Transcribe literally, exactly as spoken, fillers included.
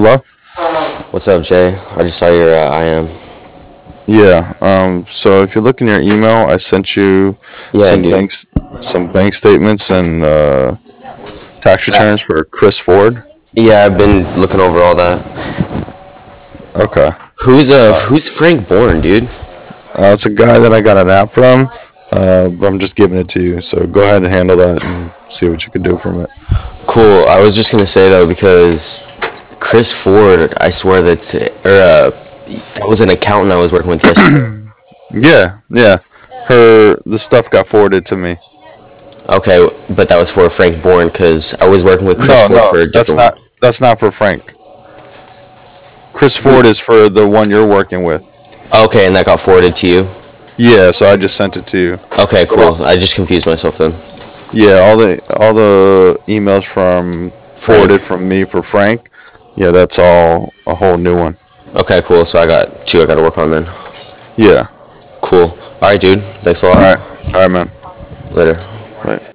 Hello? What's up, Jay? I just saw your uh, I am. Yeah. Um, so if you look in your email, I sent you Yeah, some dude. banks, some bank statements and uh, tax Uh, returns for Chris Ford. yeah, I've been looking over all that. Okay. Who's uh Uh, who's Frank Bourne, dude? uh, it's a guy that I got an app from. Uh, but I'm just giving it to you. So go ahead and handle that and see what you can do from it. Cool. I was just gonna say though because Chris Ford, I swear that's or uh that was an accountant I was working with yesterday. Yeah, yeah. Her the stuff got forwarded to me. Okay, but that was for Frank Bourne because I was working with Chris No, Ford for no, a that's different one. not that's not for Frank. Chris Who? Ford is for the one you're working with. Okay, and that got forwarded to you. Yeah, so I just sent it to you. Okay, But all, cool. I just confused myself then. yeah, all the all the emails from Frank. forwarded from me for Frank. Yeah, that's all a whole new one. Okay, cool. So I got two I gotta work on then. Yeah. Cool. All right, dude. Thanks a All lot. right. All right, man. Later. Right.